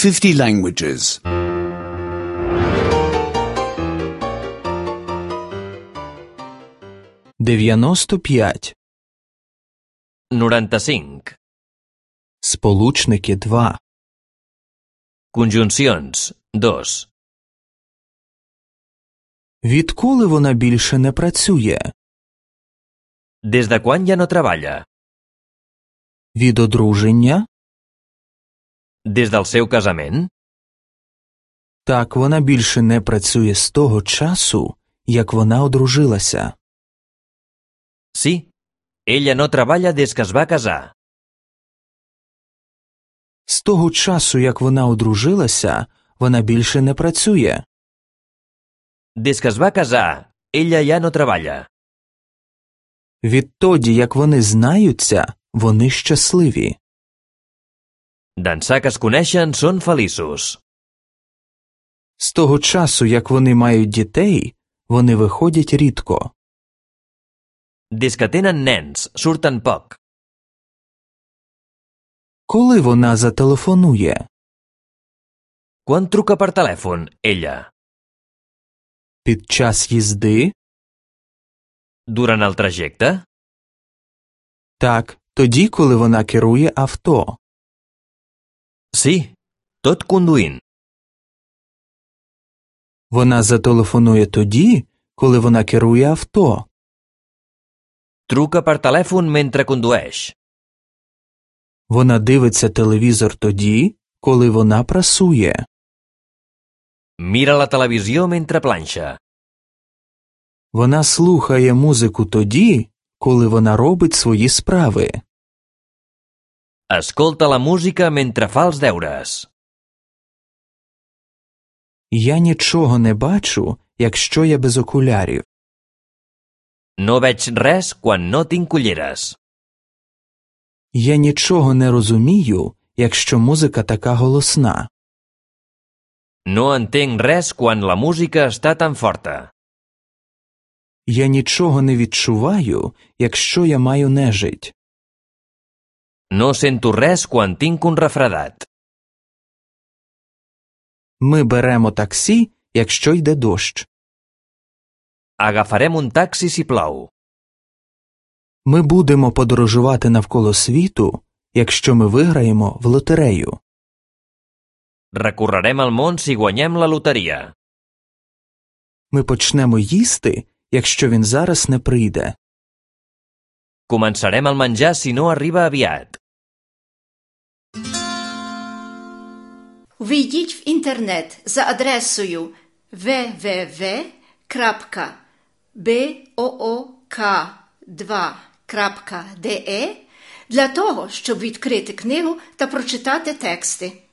50 languages. 95. 95. Сполучники 2. Conjuncions 2. Відколи вона більше не працює? Des de quan ja no treballa? Від одруження? Des del seu casament? Так, вона більше не працює з того часу, як вона одружилася. Sí. Ella no treballa des que es va casar. З того часу, як вона одружилася, вона більше не працює. Des que es va casar, ella ja no treballa. Відтоді, як вони знаються, вони щасливі. D'ençà que es coneixen són feliços. З того часу, як вони мають дітей, вони виходять рідко. Des que tenen nens, surten poc. Коли вона зателефонує? Quan truca per telèfon, ella? Під час їзди? Durant el trajecte? Так, тоді, коли вона керує авто. Sí, tot conduint. Вона зателефонує тоді, коли вона керує авто. Truca per telèfon mentre condueix. Вона дивиться телевізор тоді, коли вона прасує. Mira la televisió mentre planxa. Вона слухає музику тоді, коли вона робить свої справи. Escolta la música mentre fa els deures. Я нічого не бачу, якщо я без окулярів. No veig res quan no tinc ulleres. Я нічого не розумію, якщо музика така голосна. No entenc res quan la música està tan forta. Я нічого не відчуваю, якщо я маю нежить. No sento res quan tinc un refredat. Ми беремо таксі, якщо йде дощ. Agafarem un taxi si plou. Ми будемо подорожувати навколо світу, якщо ми виграємо в лотерею. Recorrerem el món si guanyem la loteria. Ми почнемо їсти, якщо він зараз не прийде. Començarem el menjar si no arriba aviat. Ввійдіть в інтернет за адресою www.book2.de для того, щоб відкрити книгу та прочитати тексти.